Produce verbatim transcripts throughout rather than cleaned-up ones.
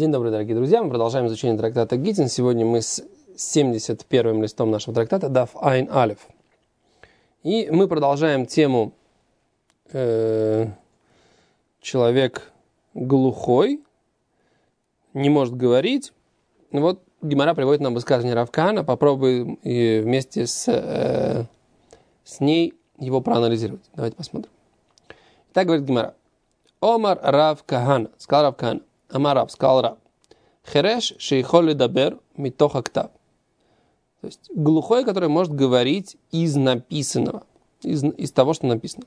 День добрый, дорогие друзья. Мы продолжаем изучение трактата Гитин. Сегодня мы с семьдесят первым листом нашего трактата Даф Айн Алеф. И мы продолжаем тему э, человек глухой, не может говорить. Вот Гемара приводит нам высказывание Рав Каана. Попробуем и вместе с, э, с ней его проанализировать. Давайте посмотрим. Так говорит Гемара. Омар Рав Каана. Сказал Рав Каана. Амар Рав, сказал Рав. Хереш шейхоли дабер митох актав. То есть глухой, который может говорить из написанного, из, из того, что написано.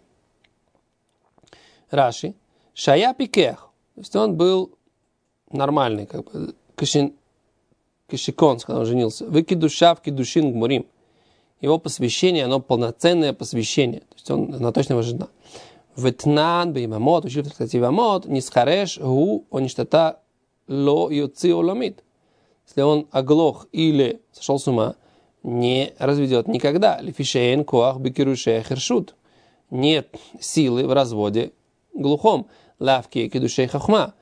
Раши. Шая пикех. То есть он был нормальный, как бы, кашин, кашикон, когда он женился. Выкидуша в кидушин гмурим. Его посвящение, оно полноценное посвящение. То есть он на точного жена. Ветнан беймамот, учили в трактате Вамот, нисхареш гу оништата ло юци оламид. Если он оглох или сошел с ума, не разведет никогда. Лифишейн коах бекирушей хершут. Нет силы в разводе глухом. Лавки кидушей хахма.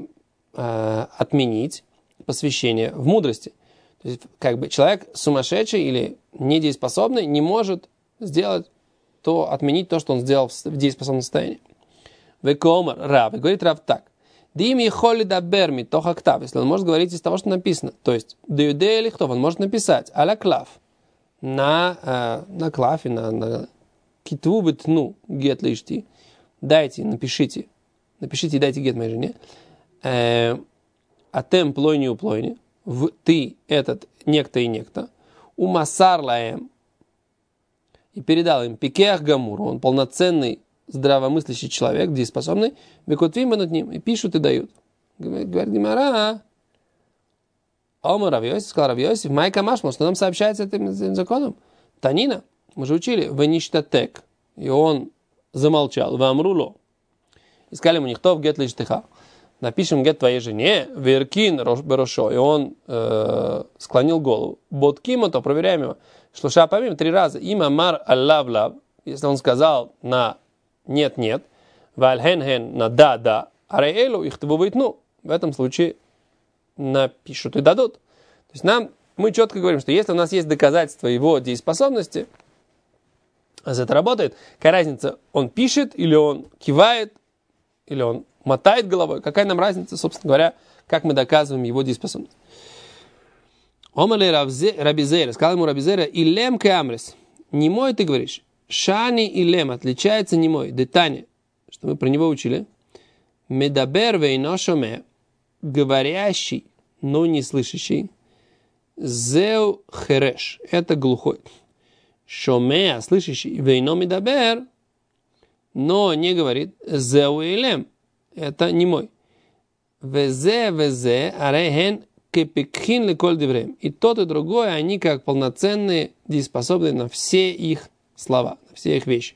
Отменить посвящение в мудрости. То есть, как бы человек сумасшедший или недееспособный не может сделать то отменить то, что он сделал в дееспособном состоянии. Векомар Рав. И говорит Рав так. Дими холли да берми то хактав. Если он может говорить из того, что написано. То есть, деюдея лихтов, он может написать аля клав. На, э, на клафе, на, на китву бетну гет лишти. Дайте, напишите. Напишите и дайте гет моей жене. Э, атем плойни у плойни. В ты, этот, некто и некто. У масар лаем. И передал им пикех гамуру, он полноценный, здравомыслящий человек, дееспособный, бекотвим над ним, и пишут и дают. Говорит Гемара, Омар Рав Йосиф, сказал Рав Йосиф, майка машмал, что нам сообщается этим законом? Танина, мы же учили, ваништатек, и он замолчал, вамруло. Искали ему никто гет лиштиха. Напишем гет твоей жене, веркин берошо, и он э, склонил голову. Боткима, то проверяем его. Шлуша помимо три раза. Има мар аллав-лав, если он сказал на нет-нет, валь-хен-хен на да-да, ареэлу их твувит, ну, в этом случае напишут и дадут. То есть нам, мы четко говорим, что если у нас есть доказательства его дееспособности, это работает. Какая разница, он пишет, или он кивает, или он мотает головой, какая нам разница, собственно говоря, как мы доказываем его дееспособность. Омале Рабизера, сказал ему Рабизера, илем кеамрис, немой ты говоришь, шани илем, отличается немой, детане, что мы про него учили, медабер вейно шоме, говорящий, но не слышащий, зеу хереш, это глухой, шоме, слышащий, вейно медабер, но не говорит, зеу илем, это немой, везе везе арехен кепекхин леколь девреем. И тот, и другой, они как полноценные, дееспособные на все их слова, на все их вещи.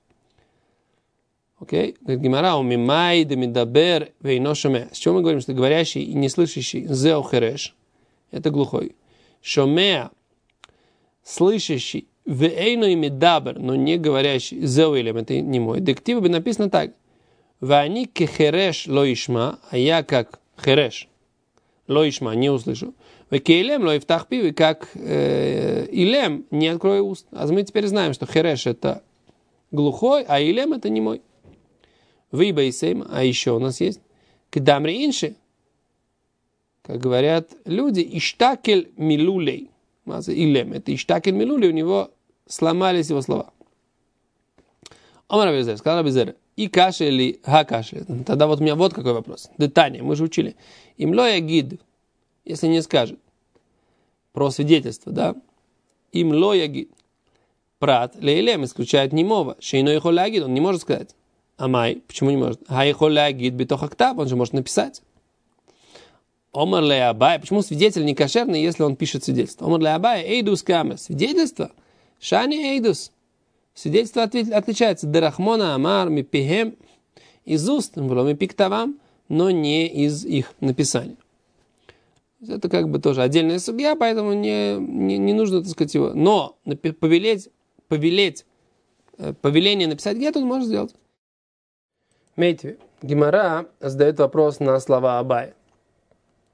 Окей? Говорит Гемара, умимай демидабер вейно шоме. С чего мы говорим, что говорящий и не слышащий зеу хереш, это глухой. Шомеа, слышащий, вейно и медабер, но не говорящий, зеу илем, это не мой. Дектива бы написано так. Вани кехереш лоишма, а я как хереш. Лоишма, не услышу. Векейлем, лоифтах пиви, как э, илем, не открою уст. А мы теперь знаем, что хереш это глухой, а илем это немой. Вейбайсейм, а еще у нас есть кдамри инши, как говорят люди, иштакель милулей. Илем, это иштакель милулей, у него сломались его слова. Омар Рабизер, сказал Рабизер, и кашель или ха кашель. Тогда вот у меня вот какой вопрос. Детание, мы же учили. Имло ягид, если не скажет про свидетельство, да? Имло ягид. Прат лейлем исключает немого. Шейно ихол ягид, он не может сказать. Амай, почему не может? Ха ихол ягид битох актав, он же может написать. Омар ле абай, почему свидетель не кошерный, если он пишет свидетельство? Омар ле абай, эйдус камер. Свидетельство? Шани эйдус. Свидетельство отличается. Дерахмона амар мипихем из уст, мипиктавам, но не из их написания. Это как бы тоже отдельная судья, поэтому не, не, не нужно, так сказать, его. Но повелеть, повелеть, повеление написать гет он может сделать. Мейтви. Гемара задает вопрос на слова Абая.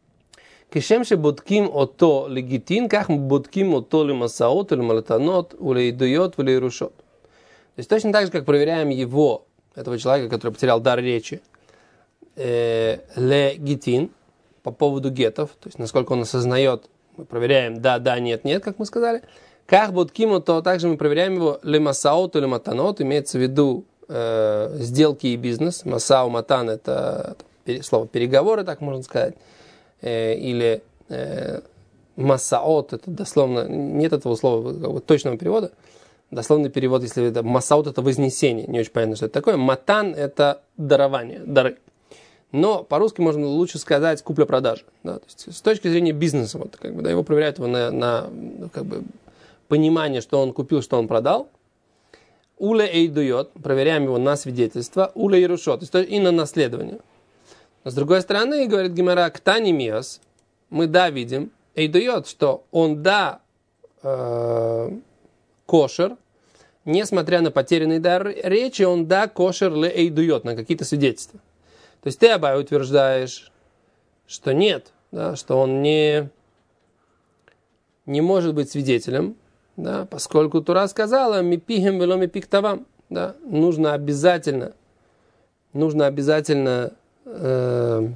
Кишемше будким ото легитин, как мы будким ото лимасаот, или малатанот, или идует, или рушот. То есть точно так же, как проверяем его, этого человека, который потерял дар речи, э, легитин, по поводу гетов, то есть насколько он осознает, мы проверяем да, да, нет, нет, как мы сказали. Как будким, то также мы проверяем его лемасаот или матанот, имеется в виду э, сделки и бизнес. Масау матан это слово переговоры, так можно сказать, э, или э, масаот, это дословно, нет этого слова как бы, точного перевода. Дословный перевод, если это масаут, это вознесение. Не очень понятно, что это такое. Матан – это дарование, дары. Но по-русски можно лучше сказать купля-продажа. Да? То есть, с точки зрения бизнеса, вот, как бы, да, его проверяют его на, на как бы, понимание, что он купил, что он продал. Уле эйдует, проверяем его на свидетельство. Уле ирушот, то есть и на наследование. Но с другой стороны, говорит Гемара, ктани миас, мы да видим, эйдует, что он да э, кошер, несмотря на потерянный дар речи, он да кошер ле эйдует, на какие-то свидетельства. То есть ты, Абай, утверждаешь, что нет, да, что он не, не может быть свидетелем, да, поскольку Тура сказала «мипихем вело мипиктавам», да, нужно обязательно, нужно обязательно э,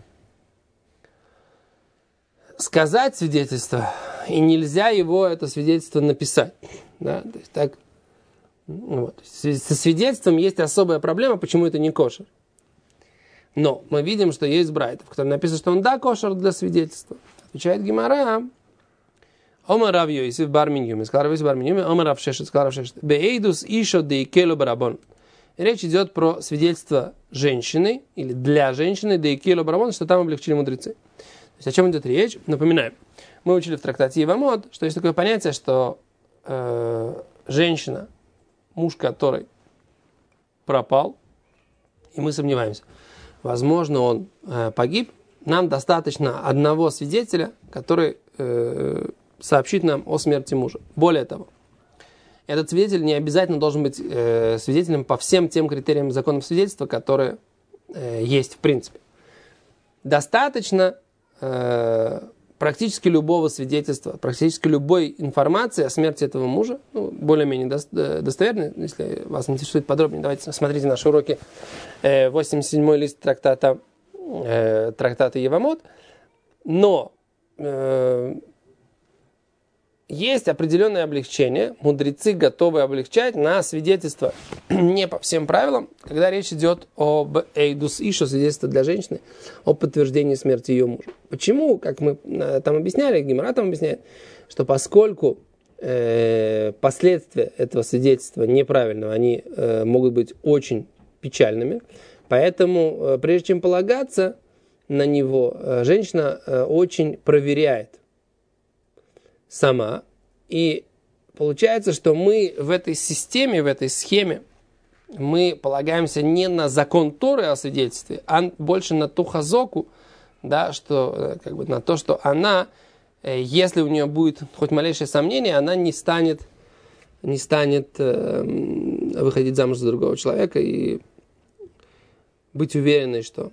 сказать свидетельство, и нельзя его, это свидетельство, написать. Да, то есть так, вот. Со свидетельством есть особая проблема, почему это не кошер. Но мы видим, что есть брайт, в котором написано, что он да кошер для свидетельства. Отвечает Гемара. Омар Рав Йосеф бар Миньюми, сказал Рав Йосеф бар Миньюми, Омар Рав Шешет, сказал Рав Шешет. Беэйдус ишо де икелу барабон. Речь идет про свидетельство женщины, или для женщины, де икелу барабон, что там облегчили мудрецы. То есть о чем идет речь? Напоминаем. Мы учили в трактате Евамот, что есть такое понятие, что э, женщина, муж которой пропал, и мы сомневаемся, возможно, он э, погиб, нам достаточно одного свидетеля, который э, сообщит нам о смерти мужа. Более того, этот свидетель не обязательно должен быть э, свидетелем по всем тем критериям законов свидетельства, которые э, есть в принципе. Достаточно э, практически любого свидетельства, практически любой информации о смерти этого мужа, ну, более-менее до, достоверной, если вас интересует подробнее, давайте смотрите наши уроки, э, восемьдесят седьмой лист трактата, э, трактата Евамот, но э, есть определенное облегчение, мудрецы готовы облегчать на свидетельство не по всем правилам, когда речь идет об эйдус ишо, свидетельство для женщины, о подтверждении смерти ее мужа. Почему? Как мы там объясняли, Гемара там объясняет, что поскольку э, последствия этого свидетельства неправильного, они э, могут быть очень печальными, поэтому э, прежде чем полагаться на него, э, женщина э, очень проверяет сама. И получается, что мы в этой системе, в этой схеме, мы полагаемся не на закон Торы о свидетельстве, а больше на ту хазоку, да, что, как бы, на то, что она, если у нее будет хоть малейшее сомнение, она не станет, не станет э, выходить замуж за другого человека и быть уверенной, что,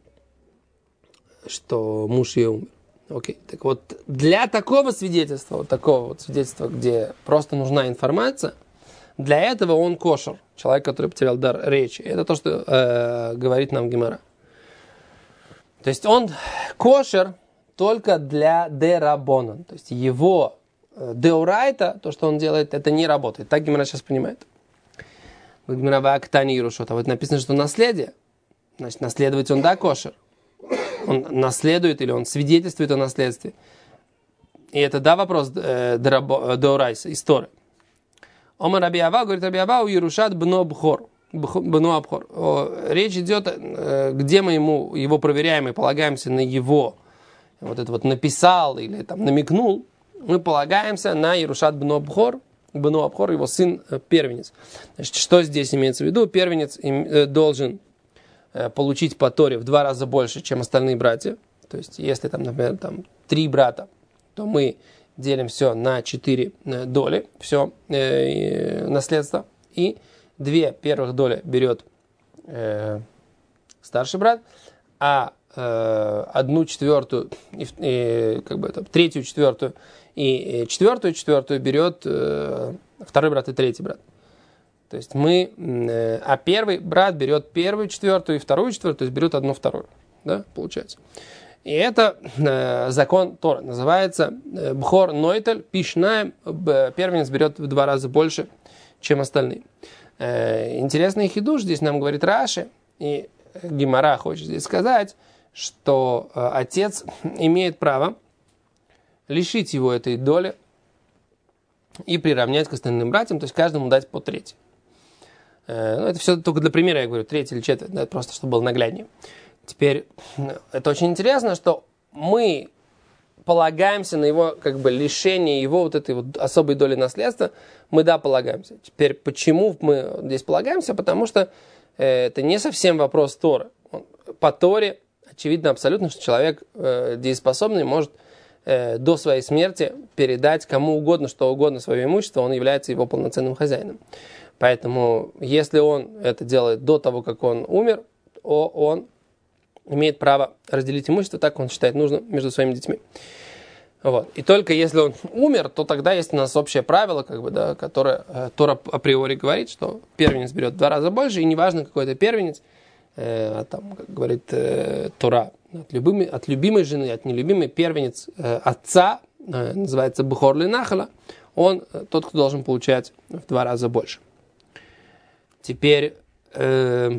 что муж ее умер. Окей, так вот, для такого свидетельства, вот такого вот свидетельства, где просто нужна информация, для этого он кошер, человек, который потерял дар речи. Это то, что э, говорит нам Гемара. То есть он кошер только для дерабонан. То есть его э, деурайта, то, что он делает, это не работает. Так Гемара сейчас понимает. Гемара ваактани ирушот. А вот написано, что наследие, значит, наследовать он да кошер. Он наследует или он свидетельствует о наследстве. И это, да, вопрос э, деурайса, истории. Омар Раби Ава, говорит Раби Ава, у Ерушат бно абхор. Бно абхор. Речь идет, э, где мы ему, его проверяем и полагаемся на его, вот это вот написал или там намекнул, мы полагаемся на Ерушат бно абхор, бно абхор, его сын э, первенец. Значит, что здесь имеется в виду? Первенец им, э, должен получить по Торе в два раза больше, чем остальные братья. То есть, если там, например, там, три брата, то мы делим все на четыре доли, все э, наследство. И две первых доли берет э, старший брат, а э, одну четвертую, и, и, как бы это, третью четвертую, и четвертую четвертую берет э, второй брат и третий брат. То есть мы, э, а первый брат берет первую четвертую и вторую четвертую, то есть берет одну вторую, да, получается. И это э, закон Тора, называется э, Бхор Нойтель Пишнаем, первенец берет в два раза больше, чем остальные. Э, интересный хидуш здесь нам говорит Раши, и Гемара хочет здесь сказать, что э, отец имеет право лишить его этой доли и приравнять к остальным братьям, то есть каждому дать по третьей. Э, ну, это все только для примера, я говорю, треть или четверть, да, просто чтобы было нагляднее. Теперь, это очень интересно, что мы полагаемся на его, как бы, лишение его вот этой вот особой доли наследства, мы, да, полагаемся. Теперь, почему мы здесь полагаемся? Потому что э, это не совсем вопрос Торы. По Торе очевидно абсолютно, что человек э, дееспособный может э, до своей смерти передать кому угодно, что угодно свое имущество, он является его полноценным хозяином. Поэтому, если он это делает до того, как он умер, он имеет право разделить имущество так, как он считает нужным между своими детьми. Вот. И только если он умер, то тогда есть у нас общее правило, как бы, да, которое э, Тора априори говорит, что первенец берет в два раза больше, и неважно, какой это первенец, э, там, как говорит э, Тора, от любимой, от любимой жены, от нелюбимой, первенец э, отца, э, называется Бхор Линахала, он э, тот, кто должен получать в два раза больше. Теперь... Э,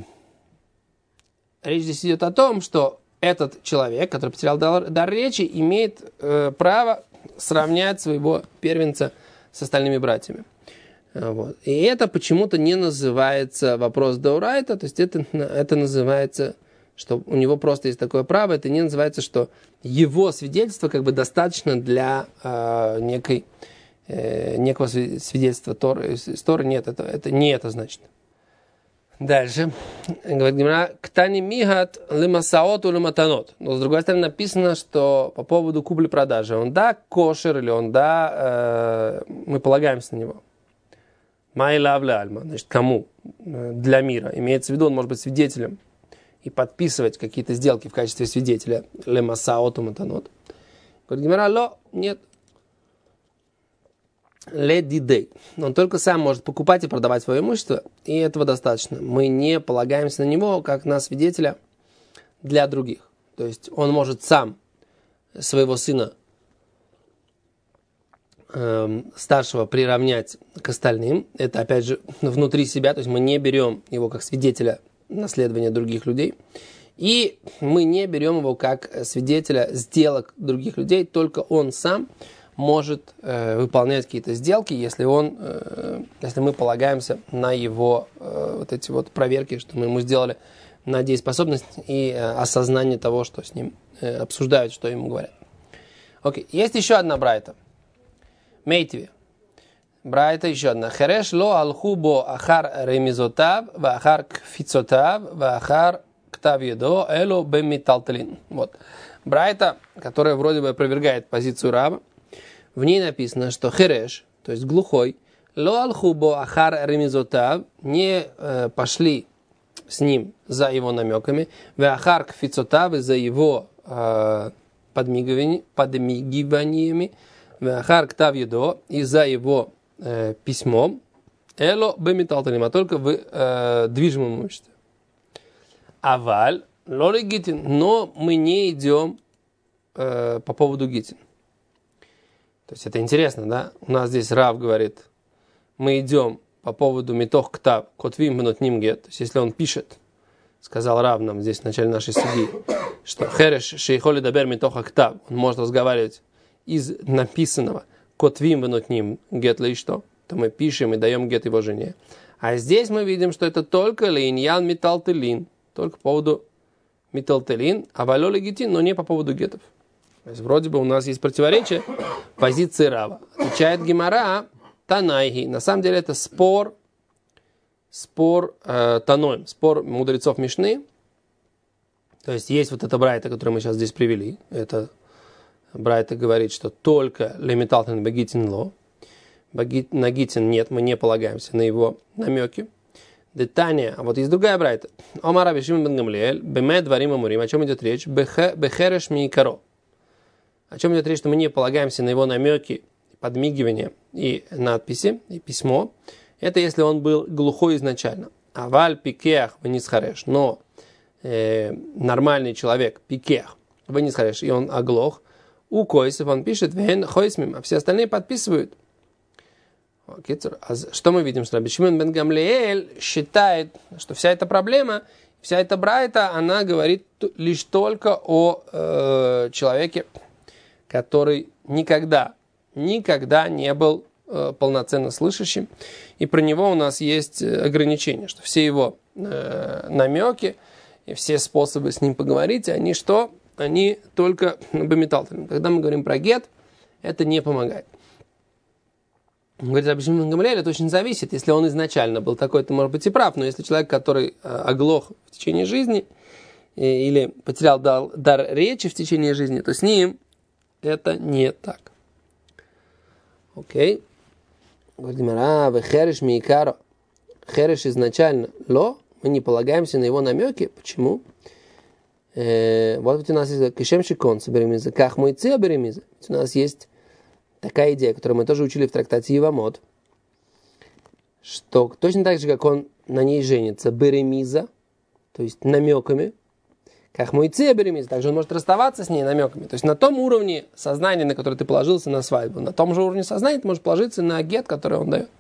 Речь здесь идет о том, что этот человек, который потерял дар, дар речи, имеет э, право сравнять своего первенца с остальными братьями. Вот. И это почему-то не называется вопрос даурайта, то есть это, это называется, что у него просто есть такое право, это не называется, что его свидетельство как бы достаточно для э, некой, э, некого свидетельства Торы. Из Торы нет, это, это не это значит. Дальше. Говорит Гемара, ктани мигат лимасаот улиматанот. Но с другой стороны написано, что по поводу купли-продажи. Он да кошер или он да, э, мы полагаемся на него. Майла авля альма. Значит, кому? Для мира. Имеется в виду, он может быть свидетелем и подписывать какие-то сделки в качестве свидетеля. Лимасаот улиматанот. Говорит Гемара, ло, нет. Ледидей. Он только сам может покупать и продавать свое имущество, и этого достаточно. Мы не полагаемся на него как на свидетеля для других. То есть он может сам своего сына э, старшего приравнять к остальным. Это опять же внутри себя, то есть мы не берем его как свидетеля наследования других людей. И мы не берем его как свидетеля сделок других людей, только он сам может э, выполнять какие-то сделки, если он, э, если мы полагаемся на его э, вот эти вот проверки, что мы ему сделали, на дееспособность и э, осознание того, что с ним э, обсуждают, что ему говорят. Окей, есть еще одна брайта. Мейтви. Брайта еще одна. Хереш ло алхубо ахар ремизотав, ва ахар кфицотав, ва ахар ктав едо, эло бемиталталин. Вот. Брайта, которая вроде бы опровергает позицию раба. В ней написано, что хереш, то есть глухой, ло алхубо ахар ремизотав, не э, пошли с ним за его намеками, ве ахар кфицотав, за его э, подмигиваниями, подмигиваниями, ве ахар ктав едо, и за его э, письмом, эло бемиталталим, а только в э, движимом имуществе. Аваль, лоли гитин, но мы не идем э, по поводу гитин. То есть это интересно, да? У нас здесь Рав говорит, мы идем по поводу митох ктав, котвим бнот ним гет. То есть если он пишет, сказал Рав нам здесь в начале нашей судьи, что хереш шейхоли дабер митох ктав, он может разговаривать из написанного котвим бнот ним гет ли что, то мы пишем и даем гет его жене. А здесь мы видим, что это только линьян миталтелин, только по поводу миталтелин, а валё легитин, но не по поводу гетов. То есть вроде бы у нас есть противоречие позиции Рава. Отвечает Гемара Танайги. На самом деле это спор, спор э, Таноим, спор мудрецов Мишны. То есть есть вот эта брайта, которую мы сейчас здесь привели. Это брайта говорит, что только лемиталтен багитин ло. На гитин нет, мы не полагаемся на его намеки. Детания. А вот есть другая брайта. Омар Раби Шимон бен Гамлиэль, бемед варим амурим. О чем идет речь? Бехереш миикаро. О чем идет речь, что мы не полагаемся на его намеки, подмигивания и надписи, и письмо. Это если он был глухой изначально. Аваль пикех венисхареш. Но э, нормальный человек, пикех венисхареш, и он оглох. У койсов он пишет вен хойсмим, а все остальные подписывают. А что мы видим, что Раби Шимон бен Гамлиэль считает, что вся эта проблема, вся эта брайта, она говорит лишь только о э, человеке, который никогда, никогда не был э, полноценно слышащим. И про него у нас есть ограничение, что все его э, намеки и все способы с ним поговорить, они что? Они только бамиталтами. Когда мы говорим про гет, это не помогает. Говорит, Раби Шимон бен Гамлиэль, это очень зависит. Если он изначально был такой, то может быть и прав. Но если человек, который э, оглох в течение жизни э, или потерял дар, дар речи в течение жизни, то с ним это не так. Окей. Говорит, а вы хереш миикаро. Хереш изначально ло. Мы не полагаемся на его намеки. Почему? Э, вот у нас есть кишемши конца беремиза. Ках мой цея беремиза. У нас есть такая идея, которую мы тоже учили в трактате Евамот, что точно так же, как он на ней женится, беремиза, то есть намеками, как мойце беремиза, также он может расставаться с ней намеками. То есть на том уровне сознания, на который ты положился на свадьбу, на том же уровне сознания ты можешь положиться на гет, который он дает.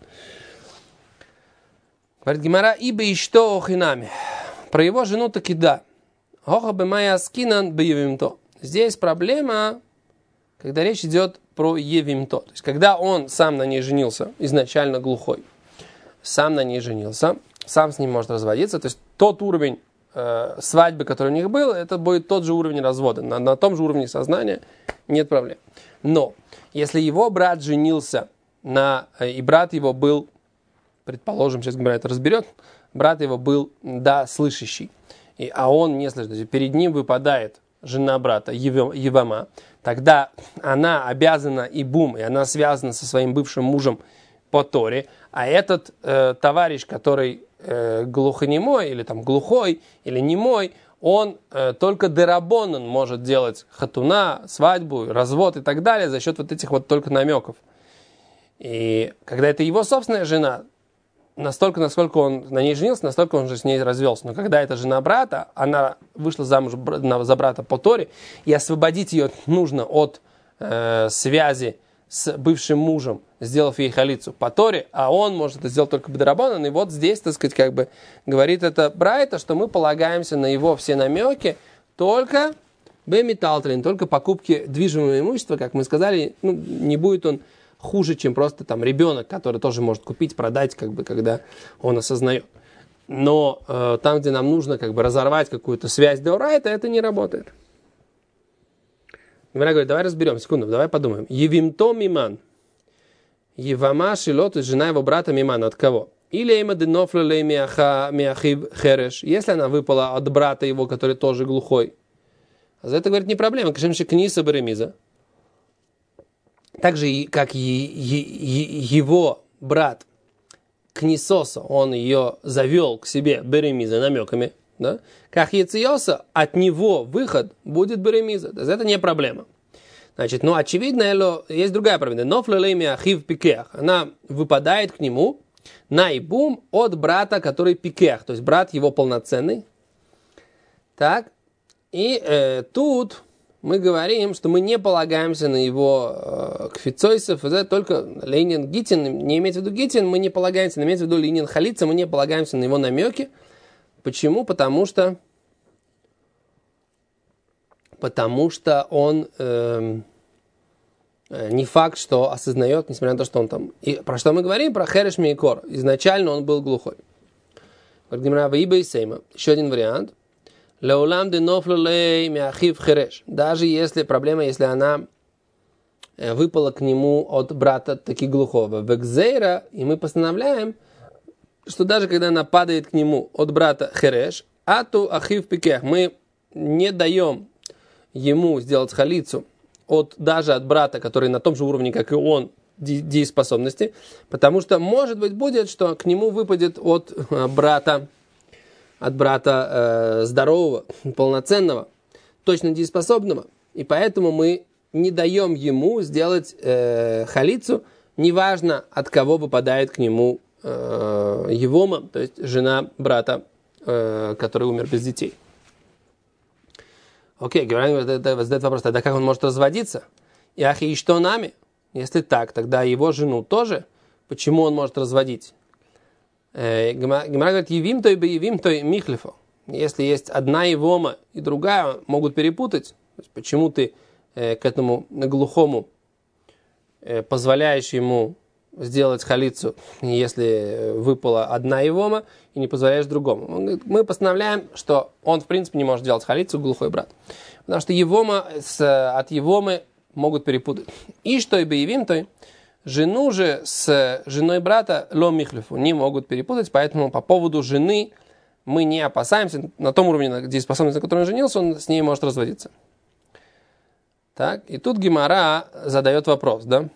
Говорит Гемара, ибо и что охинами. Про его жену таки да. Хоха бы моя скинан бьевимто. Здесь проблема, когда речь идет про евимто. То есть, когда он сам на ней женился, изначально глухой, сам на ней женился, сам с ним может разводиться. То есть, тот уровень э, свадьбы, который у них был, это будет тот же уровень развода. На, на том же уровне сознания нет проблем. Но, если его брат женился, на, э, и брат его был, предположим, сейчас Гемара это разберет, брат его был, да, слышащий, и, а он не слышит. То есть, перед ним выпадает жена брата, Евама, тогда она обязана и бум, и она связана со своим бывшим мужем по Торе, а этот э, товарищ, который э, глухонемой, или там глухой, или немой, он э, только дерабонан может делать хатуна, свадьбу, развод и так далее за счет вот этих вот только намеков. И когда это его собственная жена, настолько, насколько он на ней женился, настолько он же с ней развелся. Но когда это жена брата, она вышла замуж за брата по Торе, и освободить ее нужно от э, связи с бывшим мужем, сделав ей халицу по Торе, а он может это сделать только б'дарабонан. И вот здесь, так сказать, как бы говорит это брайта, что мы полагаемся на его все намеки только б'металтрин, только покупки движимого имущества, как мы сказали, ну, не будет он хуже, чем просто там ребенок, который тоже может купить, продать, как бы, когда он осознает. Но э, там, где нам нужно как бы разорвать какую-то связь деорайта, это не работает. Гемара говорит, давай разберем, секунду, давай подумаем. Евимто миман. Евама шило, то есть жена его брата миман. От кого? Или эйма денофлелей миахив хереш. Если она выпала от брата его, который тоже глухой. А за это, говорит, не проблема. Кашемши книса беремиза. Так же, как его брат Книсоса, он ее завел к себе беремиза намеками, да? Как Яциоса, от него выход будет беремиза. То есть это не проблема. Значит, ну, очевидно, есть другая проблема. Нофлелейми ахив пикех. Она выпадает к нему на ибум от брата, который пикех. То есть брат его полноценный. Так. И э, тут мы говорим, что мы не полагаемся на его э, кфицойсов, это только Ленин Гитин, не имеется в виду Гитин, мы не полагаемся, но имеется в виду Ленин Халица, мы не полагаемся на его намеки. Почему? Потому что потому что он э, э, не факт, что осознает, несмотря на то, что он там... И про что мы говорим? Про Хереш Мейкор. Изначально он был глухой. Еще один вариант. Даже если проблема, если она выпала к нему от брата таки глухого. Векзейра, и мы постановляем, что даже когда она падает к нему от брата Хереш, ату ахив пикех, мы не даем ему сделать халицу от, даже от брата, который на том же уровне, как и он, дееспособности, потому что, может быть, будет, что к нему выпадет от брата, от брата э, здорового, полноценного, точно дееспособного, и поэтому мы не даем ему сделать э, халицу, неважно, от кого выпадает к нему э, евома, то есть жена брата, э, который умер без детей. Окей, Гемара задает вопрос, тогда как он может разводиться? И ахи, и что нами? Если так, тогда его жену тоже, почему он может разводить? Гемара говорит, евим той бы евим той михлифо. Если есть одна евома и другая, могут перепутать. Почему ты к этому глухому позволяешь ему сделать халицу, если выпала одна евома, и не позволяешь другому? Он говорит, мы постановляем, что он в принципе не может делать халицу, глухой брат. Потому что евома с, от евомы могут перепутать. И что и боевим, то жену же с женой брата ло михлифу не могут перепутать, поэтому по поводу жены мы не опасаемся. На том уровне дееспособности, на котором он женился, он с ней может разводиться. Так, и тут Гемара задает вопрос, да?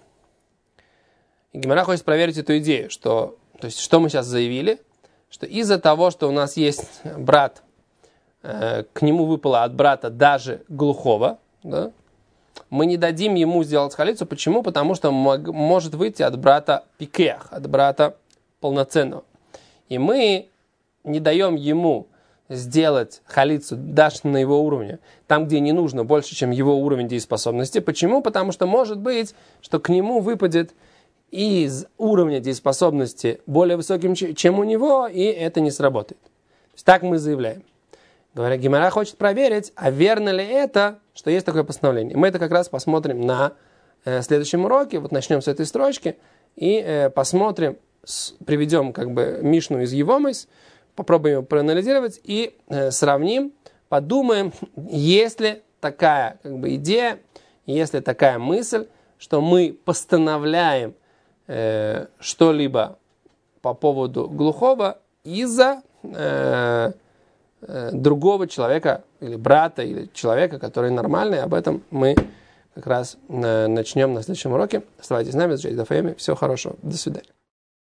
И Гемара хочет проверить эту идею, что, то есть, что мы сейчас заявили, что из-за того, что у нас есть брат, э, к нему выпало от брата даже глухого, да, мы не дадим ему сделать халицу. Почему? Потому что мог, может выйти от брата пикех, от брата полноценного. И мы не даем ему сделать халицу даже на его уровне, там, где не нужно больше, чем его уровень дееспособности. Почему? Потому что может быть, что к нему выпадет из уровня дееспособности более высоким, чем у него, и это не сработает. То есть так мы заявляем. Говоря, Гемара хочет проверить, а верно ли это, что есть такое постановление. Мы это как раз посмотрим на э, следующем уроке. Вот начнем с этой строчки и э, посмотрим, с, приведем как бы Мишну из Евомис, попробуем его проанализировать и э, сравним, подумаем, есть ли такая как бы идея, есть ли такая мысль, что мы постановляем э, что-либо по поводу глухого из-за э, другого человека, или брата, или человека, который нормальный. Об этом мы как раз начнем на следующем уроке. Оставайтесь с нами, с Джей Даф эм. Всего хорошего. До свидания.